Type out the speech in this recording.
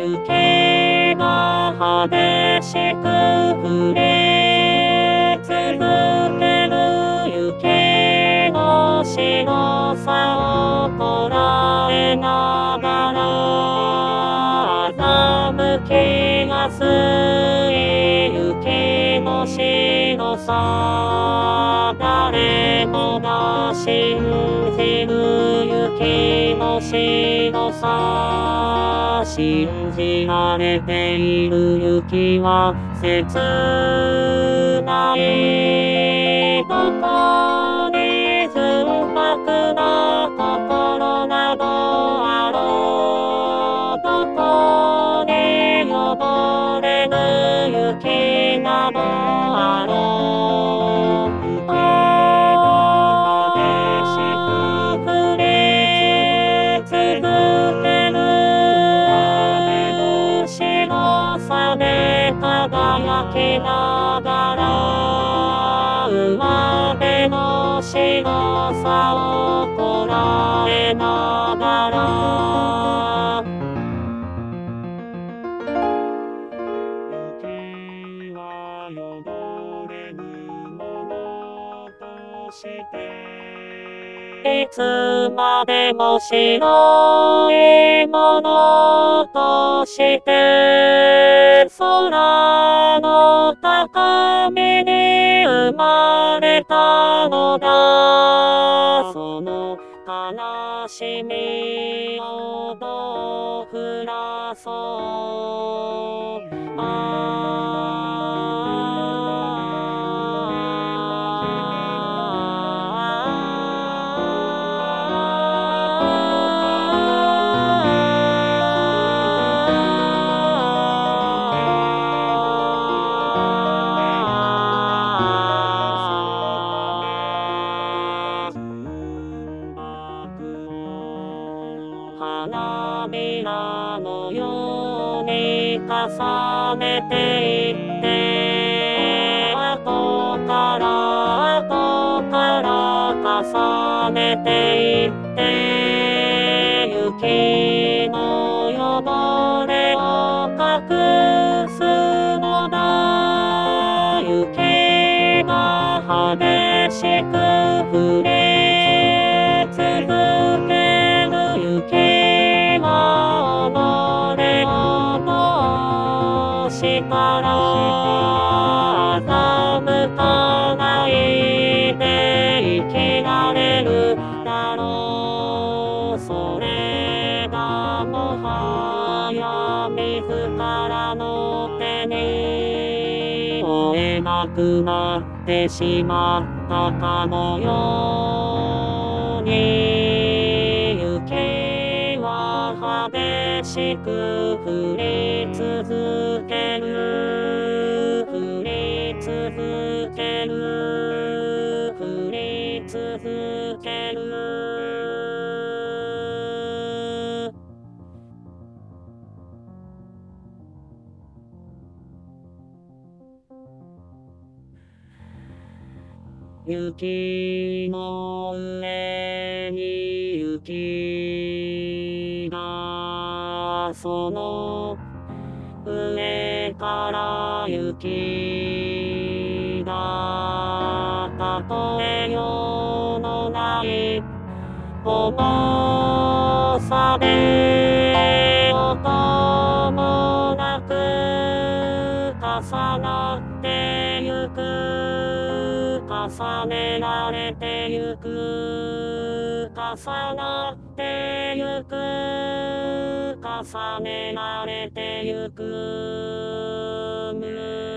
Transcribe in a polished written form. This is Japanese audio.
雪が激しく降り続ける雪の白さをこらえながら欺きやすい雪の白さ誰もが信じる雪の白さ信じられている雪は切ないどこに純白な心などあろうどこに汚れぬ雪などあろう激しく降り続ける白さで輝きながら上辺の白さをこらえながら雪は汚れぬものとしていつまでも白いものとして空の高みに生まれたのだその悲しみをどう降らそう花びらのように重ねていって後から重ねていって雪の汚れを隠すのだ雪が激しく降り続ける雪は己をどうしたら欺かないで生きられるだろうそれがもはや自らの手に負えなくなってしまったかのように雪は激しく降り続ける降り続ける降り続ける雪の上に雪がその上から雪がたとえようのない重さで音もなく重なってゆく重ねられてゆく重なってゆく重ねられてゆく